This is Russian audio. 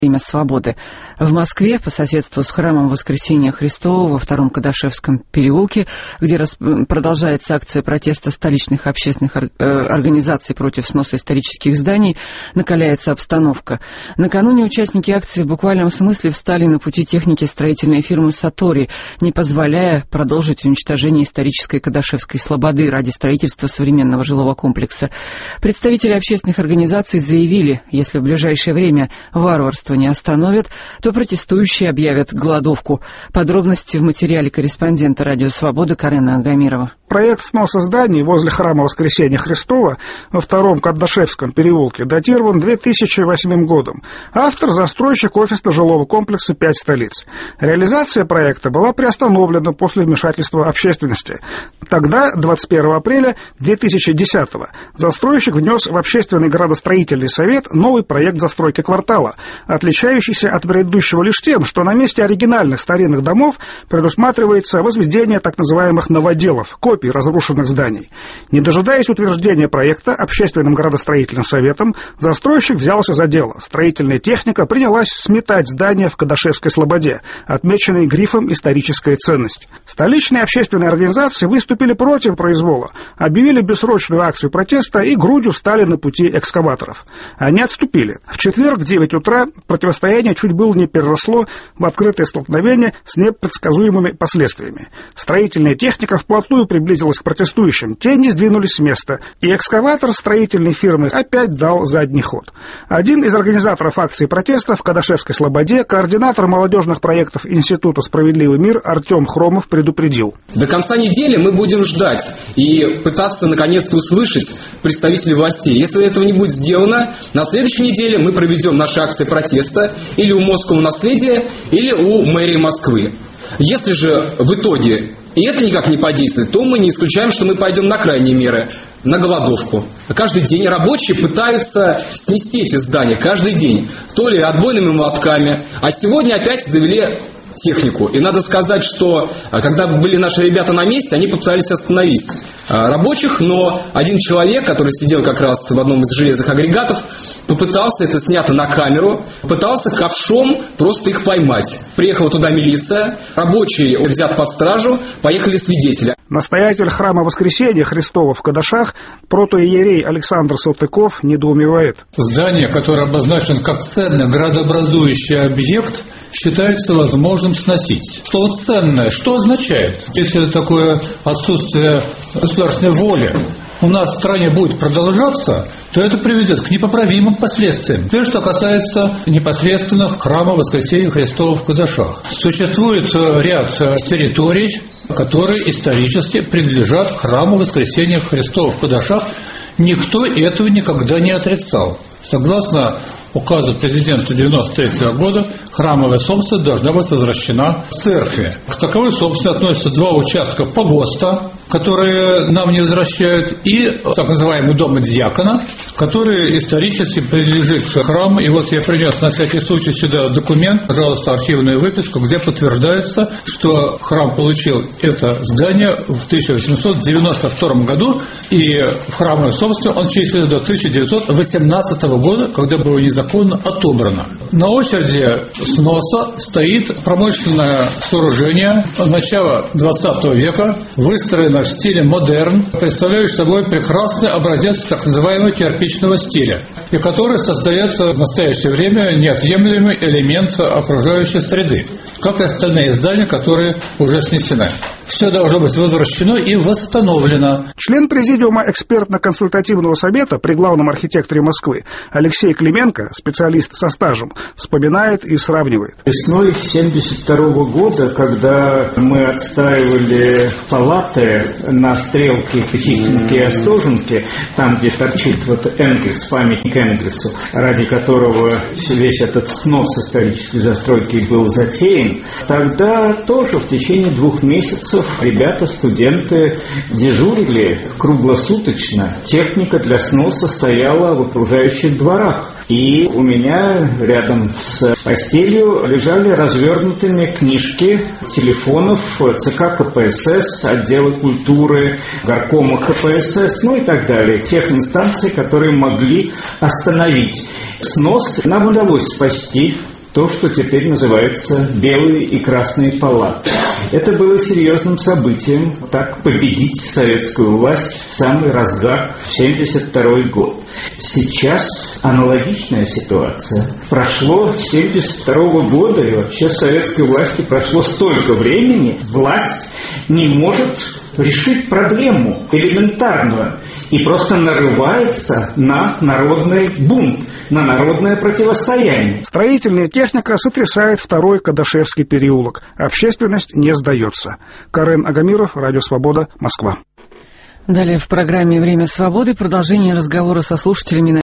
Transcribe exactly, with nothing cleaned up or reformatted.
Время свободы. В Москве, по соседству с храмом Воскресения Христова во втором Кадашевском переулке, где рас... продолжается акция протеста столичных общественных ор... организаций против сноса исторических зданий, накаляется обстановка. Накануне участники акции в буквальном смысле встали на пути техники строительной фирмы «Сатори», не позволяя продолжить уничтожение исторической Кадашевской слободы ради строительства современного жилого комплекса. Представители общественных организаций заявили, если в ближайшее время варварство не остановят, то протестующие объявят голодовку. Подробности в материале корреспондента «Радио Свобода» Карена Агамирова. Проект сноса зданий возле храма Воскресения Христова во втором Кадашевском переулке датирован две тысячи восьмым годом. Автор – застройщик офисно-жилого комплекса «Пять столиц». Реализация проекта была приостановлена после вмешательства общественности. Тогда, двадцать первого апреля две тысячи десятого, застройщик внес в Общественный градостроительный совет новый проект застройки квартала, отличающийся от предыдущего лишь тем, что на месте оригинальных старинных домов предусматривается возведение так называемых новоделов, копий разрушенных зданий. Не дожидаясь утверждения проекта Общественным градостроительным советом, застройщик взялся за дело. Строительная техника принялась сметать здания в Кадашевской слободе, отмеченные грифом «Историческая ценность». Столичные общественные организации выступили против произвола, объявили бессрочную акцию протеста и грудью встали на пути экскаваторов. Они отступили. В четверг в девять утра противостояние чуть было не переросло в открытое столкновение с непредсказуемыми последствиями. Строительная техника вплотную приблизилась к протестующим, те не сдвинулись с места, и экскаватор строительной фирмы опять дал задний ход. Один из организаторов акции протеста в Кадашевской слободе, координатор молодежных проектов Института «Справедливый мир» Артем Хромов предупредил. До конца недели мы будем ждать и пытаться наконец-то услышать представителей властей. Если этого не будет сделано, на следующей неделе мы проведем наши акции протеста или у Московского наследия, или у мэрии Москвы. Если же в итоге и это никак не подействует, то мы не исключаем, что мы пойдем на крайние меры, на голодовку. Каждый день рабочие пытаются снести эти здания, каждый день, то ли отбойными молотками, а сегодня опять завели технику. И надо сказать, что когда были наши ребята на месте, они попытались остановить рабочих, но один человек, который сидел как раз в одном из железных агрегатов, попытался, это снято на камеру, пытался ковшом просто их поймать. Приехала туда милиция, рабочие взят под стражу, поехали свидетели. Настоятель храма Воскресения Христова в Кадашах, протоиерей Александр Салтыков, недоумевает. Здание, которое обозначено как ценный градообразующий объект, считается возможным сносить. Слово «ценное» что означает? Если такое отсутствие государственной воли у нас в стране будет продолжаться, то это приведет к непоправимым последствиям. Теперь, что касается непосредственно храма Воскресения Христова в Кадашах. Существует ряд территорий, которые исторически принадлежат храму Воскресения Христова в Кадашах. Никто этого никогда не отрицал. Согласно указу президента девяносто третьего года, храмовая собственность должна быть возвращена церкви. К таковой собственности относятся два участка погоста, которые нам не возвращают, и так называемый дом диакона, который исторически принадлежит к храму. И вот я принес на всякий случай сюда документ, пожалуйста, архивную выписку, где подтверждается, что храм получил это здание в тысяча восемьсот девяносто втором году, и в храмовой собственности он числится до тысяча девятьсот восемнадцатого года, когда было незаконно отобрано. На очереди сноса стоит промышленное сооружение начала двадцатого века, выстроено в стиле модерн, представляющий собой прекрасный образец так называемого кирпичного стиля, и который создает в настоящее время неотъемлемый элемент окружающей среды, как и остальные здания, которые уже снесены. Все должно быть возвращено и восстановлено. Член президиума экспертно-консультативного совета при главном архитекторе Москвы Алексей Клименко, специалист со стажем, вспоминает и сравнивает. Весной семьдесят второго года, когда мы отстаивали палаты на Стрелке, Печитинке и Остоженке, там, где торчит вот Энгельс, памятник Энгельсу, ради которого весь этот снос исторической застройки был затеян, тогда тоже в течение двух месяцев ребята, студенты дежурили круглосуточно. Техника для сноса стояла в окружающих дворах. И у меня рядом с постелью лежали развернутыми книжки телефонов ЦК КПСС, отдела культуры, горкома КПСС, ну и так далее. Тех инстанций, которые могли остановить снос. Нам удалось спасти то, что теперь называется «белые и красные палаты». Это было серьезным событием, так победить советскую власть в самый разгар в семьдесят второй год. Сейчас аналогичная ситуация. Прошло с семьдесят второго года, и вообще с советской власти прошло столько времени, власть не может решить проблему элементарную и просто нарывается на народный бунт, на народное противостояние. Строительная техника сотрясает второй Кадашевский переулок. Общественность не сдается. Карен Агамиров, Радио Свобода, Москва. Далее в программе «Время свободы» продолжение разговора со слушателями на